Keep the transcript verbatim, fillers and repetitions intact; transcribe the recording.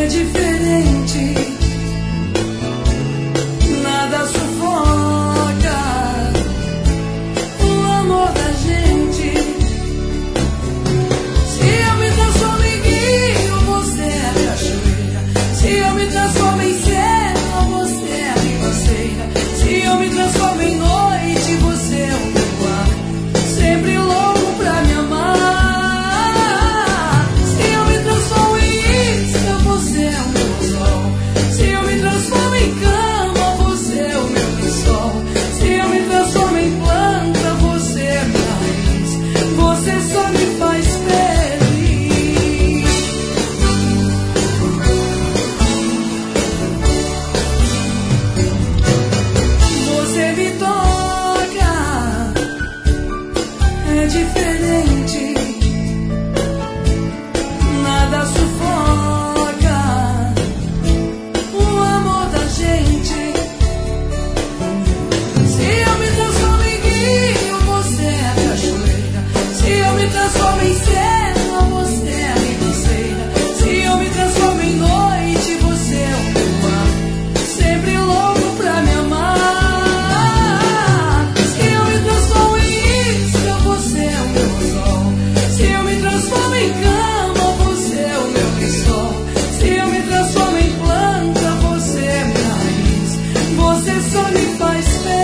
é diferente, nada sufoca o amor da gente. Se eu me transformo em rio, você é a cachoeira. Se eu me transformo em cena, você é a ribanceira. Se eu me transformo em noite, você é o meu ar, sempre louco pra me amar. Se eu me transformo em isca, você é o meu sol. Se eu me transformo em cama, você é o meu lençol. Se eu me transformo em planta, você é minha raiz. Você só me faz feliz. Você me toca, é diferente, nada sufoca o amor da gente. Se eu me transformo em rio, você é a cachoeira. Se eu me transformo em cena, você é a ribanceira. Se eu me transformo em noite, você é o meu ar, sempre louco pra me amar. Se eu me transformo em isca, você é o meu sol. Se eu me transformo em cama, você é o meu lençol. Se eu me transformo em planta, você é minha raiz. Você só me faz feliz.